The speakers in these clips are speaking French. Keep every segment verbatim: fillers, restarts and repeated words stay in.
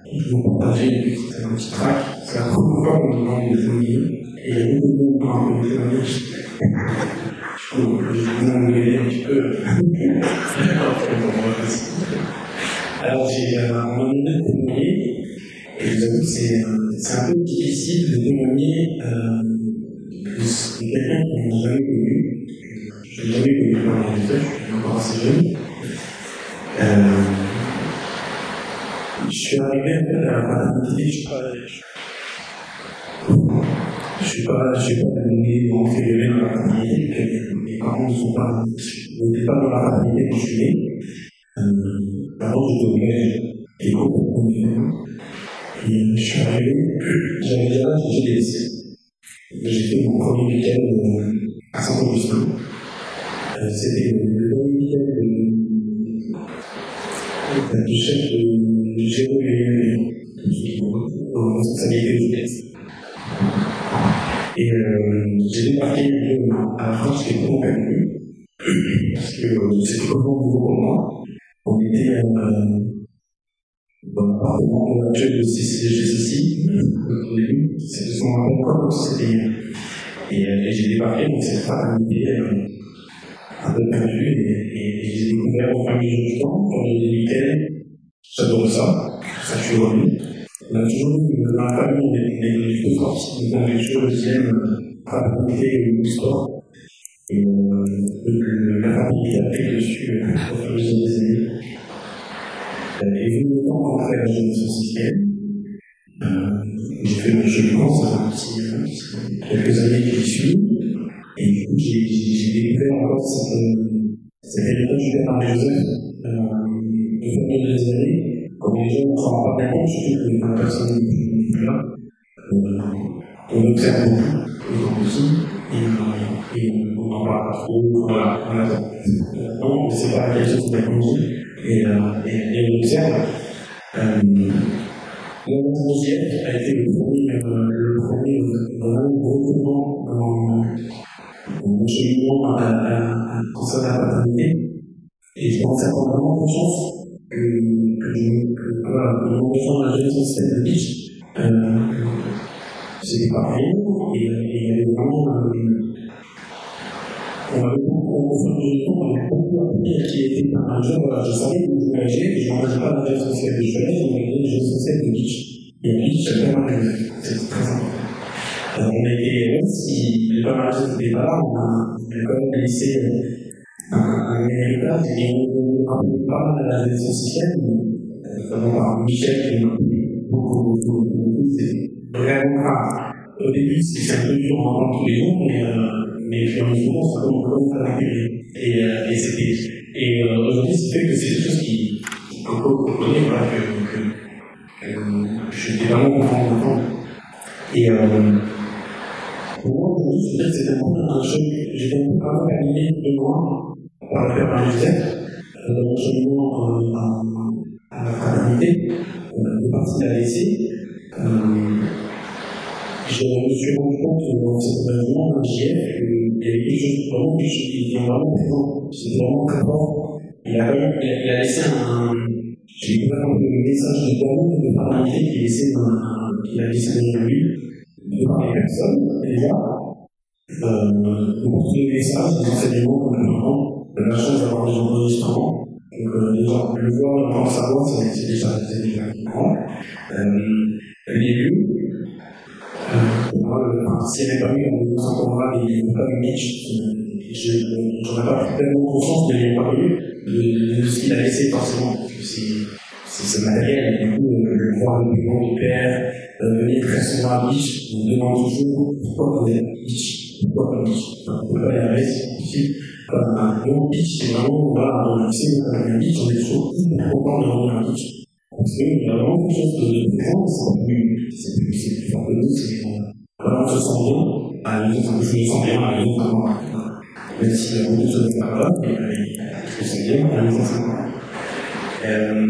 Je vous partager un petit track. C'est la première fois qu'on me demande des amis. Et il y a beaucoup de monde qui ont des amis. Je trouve que je vous engueuler un petit peu. Alors, j'ai un moment de témoigner. Et je vous avoue que c'est, c'est un peu difficile de témoigner euh, de quelqu'un qu'on n'a jamais connu. Je n'ai jamais connu pendant les études, je suis encore assez jeune. Euh, je suis arrivé un peu à la paternité, je suis pas, je suis pas, je suis pas né ou entré dans la paternité, mes parents ne sont pas, n'étaient pas dans la paternité quand je suis né. Euh, avant, j'étais au collège, et complètement différent. Et je suis arrivé, j'avais déjà l'âge de G D S. J'ai fait mon premier week-end euh, à Saint-Augustin. Euh, c'était le premier week-end de, du chef de Jérôme et en responsabilité de G D S. Et euh, j'ai débarqué à la France, j'étais vraiment pas venu, parce que euh, c'était vraiment nouveau pour moi. On était euh, dans l'appartement actuel de C C G aussi, au début, c'est ce qu'on rappelle quoi, comme c'était. Et, et j'ai débarqué dans cette fraternité euh, un peu perdue, et, et, et j'ai découvert au fur et à mesure du temps, quand j'ai des week-ends, j'adore ça, ça je suis revenu. On a toujours eu dans la famille des plutôt sportifs, donc on a toujours le deuxième fraternité ou sport. Et euh, la famille a pris dessus au fur et à mesure des années. Et vu le temps qu'on fait la génération système, euh, j'ai fait mon cheminement, ça fait un petit, euh, quelques années que j'y suis, et du coup j'ai, j'ai, j'ai découvert encore cette, cette héritage du Père Marie-Joseph, euh, de famille des années, comme les gens ne s'en rendent pas bien compte, surtout que la personne n'est plus là, euh, on observe beaucoup, les gens aussi, et, euh, et on n'en parle pas trop, voilà, on attend. Maintenant, on ne sait pas quelle chose on a grandi, et, euh, et, et on observe. Euh, Mon onzième a été le premier, euh, le premier vraiment gros mouvement dans mon cheminement à la concernant la paternité. Et je pense avoir vraiment conscience que, que, que, que voilà, que mon enfant a géré son système de pitch, euh, c'était pas rien, et, et il y avait vraiment, euh, on avait beaucoup, on avait beaucoup appris à qui était un jour, voilà, je savais que je voyageais, et je n'engageais pas la géré son système de jeunesse, on avait géré son système de pitch. Et puis, c'est vraiment très important. Alors, on a été, même si les parents n'étaient pas là, on a, on a quand même laissé un, un héritage, et on ne rappelait pas à la gestion système, notamment par Michel, qui m'a beaucoup, beaucoup, beaucoup, c'est vraiment rare. Au début, c'est un peu dur en entendre tous les jours, mais, euh, mais puis en souvent, ça commence à l'intégrer. Et, euh, et c'était, et euh, aujourd'hui, c'est fait que c'est des choses qui, qu'on connaît, voilà, que, que Euh, je suis vraiment content d'entendre. Et euh, pour moi, aujourd'hui, je dirais que c'est un choc. J'étais un peu vraiment animé de moi par le Père Marie-Joseph, dans mon cheminement à la fraternité, de partie à l'essai. Je me suis rendu compte dans cet événement d'un J F qu'il y avait quelque chose vraiment qui était vraiment présent. C'était vraiment très fort. Il a, il a laissé un. J'ai découvert un peu le message de d'amour et de paternité qu'il a laissé dans qu'il a laissé derrière lui, de par les personnes, déjà. Euh, beaucoup de messages, des enseignements qu'on peut prendre, de la chance d'avoir des enregistrements. Donc, euh, déjà, le voir, l'entendre savoir, c'est déjà, c'est déjà grand. Euh, les lieux, euh, moi, s'il n'y avait pas eu, on nous entendra des pas de niche. J'en ai pas tellement conscience, mais il n'y a pas eu de, de ce qu'il a laissé forcément, parce que c'est, c'est ce matériel, et du coup, le voir le paiement du père, euh, venir très souvent à Biche, on me demande toujours pourquoi vous êtes Biche, pourquoi pas Biche, enfin, on peut pas y arriver, c'est difficile. Enfin, non, Biche, c'est vraiment, voilà, on sait qu'on a un Biche, on est toujours hyper content de revenir à Biche. Parce qu'il y a vraiment quelque chose de différent, c'est plus, c'est plus, c'est plus fort que nous, c'est voilà, on se sent bien, à la maison, je me sens bien à la maison, vraiment, même si la route de ce n'est pas là, mais je me sens bien à la maison, c'est moi. Euh,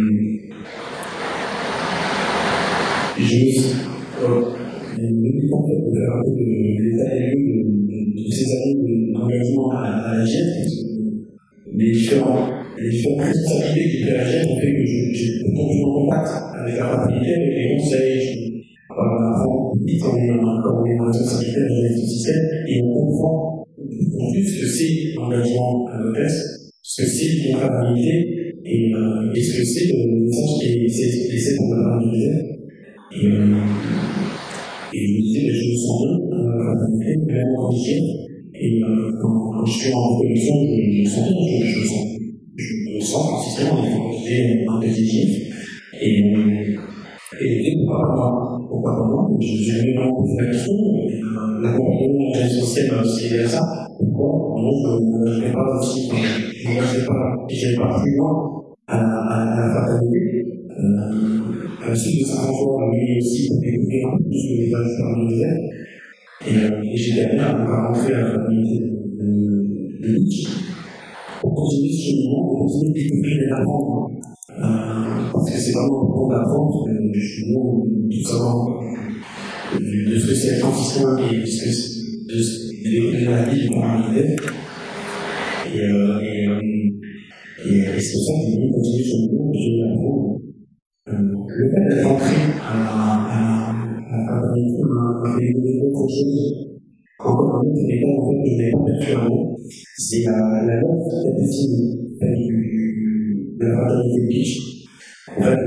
je me suis, euh, il en fait de faire un peu de l'état des lieux de ces années d'engagement à la G F, les différents les différentes responsabilités qui étaient à la ont fait que j'ai continué en contact avec la rapidité, avec les conseils. On apprend vite quand on est en responsabilité dans le système et on comprend en plus ce que c'est l'engagement à l'hôtesse, ce que c'est l'incompatibilité et, euh, et ce que c'est le message et c'est qu'on a parlé. Et, euh, et je me disais, je me sens bien dans la compatibilité, vraiment condition. Et euh, quand, quand je suis en connexion, je, je me sens bien, je, je, me sens, je me sens consistamment en effet compétitif. Et, et, et pourquoi pas, pourquoi pas moi, je me suis vraiment posé la question, et euh, l'accompagnement de la société m'a aussi aidé à ça. Pourquoi non, je ne m'engagerai pas aussi, je ne m'engagerai pas, et je n'allais pas plus loin à, à, à la fraternité. Euh, à la suite de cinquante jours, on a eu aussi pour découvrir un peu plus que les bases parmi les ailes. Et, euh, et j'ai gagné à rentrer à la fraternité de Nietzsche pour continuer ce cheminement, pour continuer de découvrir et d'apprendre. Euh, parce que c'est vraiment important d'apprendre du cheminement, de savoir de ce que c'est être franciscain et de ce que c'est de découvrir la vie du parallèle. Et, euh, et, et, et c'est pour ça que je continue ce cheminement, je vais apprendre. Le fait d'être entré à la fraternité m'a découvert autre chose. Encore un autre élément en fait, que je n'ai pas perçu avant, c'est la, la note statistique de la fraternité de Nietzsche. En fait,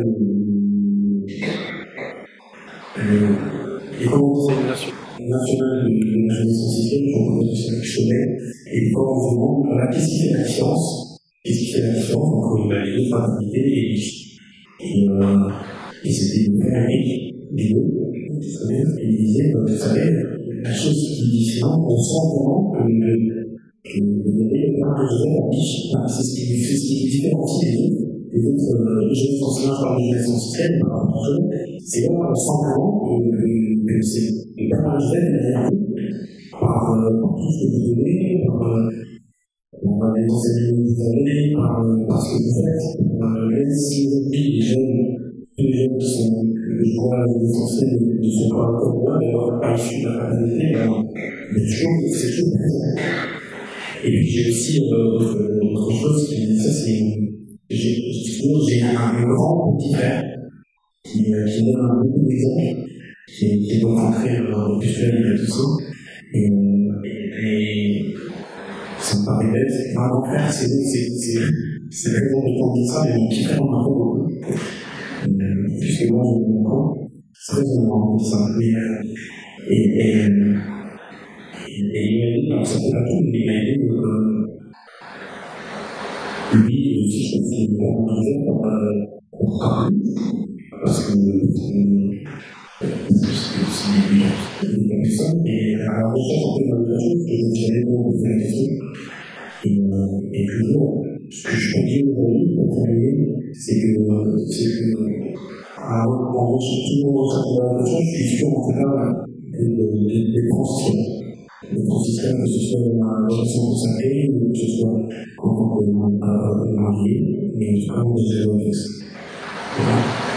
les conventions nationales de la jeunesse scientifique, je crois que c'est ce que je connais, et les conventions, voilà, qu'est-ce qui fait la différence? Qu'est-ce qui fait la différence entre les deux fraternités et Nietzsche? Et, euh, et c'était une vraie amie des deux, et il disait, vous savez, la chose qui est différente, on sent vraiment que le développement que je fais en Nietzsche, c'est ce qui fait ce qui est différencie des autres, des autres jeunes enseignants par l'éducation système, par rapport à eux, c'est vraiment on sent vraiment que c'est pas mal fait par tout ce que vous donnez, par les enseignements que vous avez, par ce que vous faites, même si les jeunes, les jeunes qui sont, je vois, les enseignants ne sont pas comme moi, d'ailleurs pas issus de la fraternité, mais toujours, c'est toujours présent. Et puis j'ai aussi euh, autre chose qui ça c'est j'ai j'ai un, un grand petit frère qui, euh, qui donne un beaucoup d'exemples, qui est, qui est donc entré dans le visuel et tout ça. Et, et, et ça me paraît bête, c'est pas un grand frère, c'est c'est c'est vraiment de temps de ça, mais mon petit frère en a pas beaucoup. Euh, puisque moi je me comprends, c'est très important de ça. Mais, euh, et, et, et il m'a dit, alors ça fait pas tout, mais il m'a dit euh, lui aussi je trouve qu'il est vraiment bien pour travailler, parce que c'est une personne, et à la recherche en fait de la chose, que j'avais beaucoup de la question, et toujours, ce que je peux dire aujourd'hui pour terminer, c'est que, c'est que, en recherchant la question, je suis sûr en tout cas des transitions. Le transition, que ce soit dans la relation consacrée, ou que ce soit en tant que marié, mais en tout cas, on est très bon avec ça. Voilà.